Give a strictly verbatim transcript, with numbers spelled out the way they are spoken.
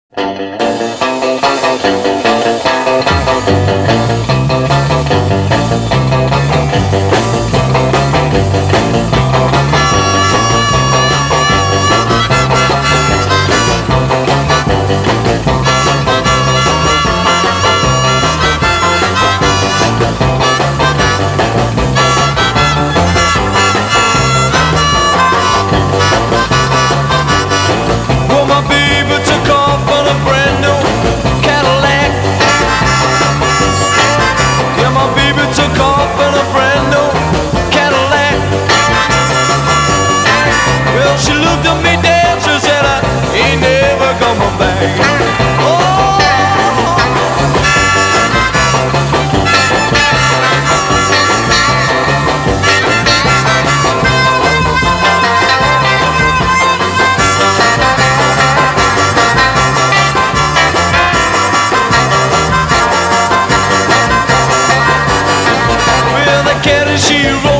Well, my baby took off on a brand new Cadillac. Yeah, my baby took off on a brand new Cadillac. Well, she looked at me dead, she said I ain't never coming back. Oh, well, the cat she rolled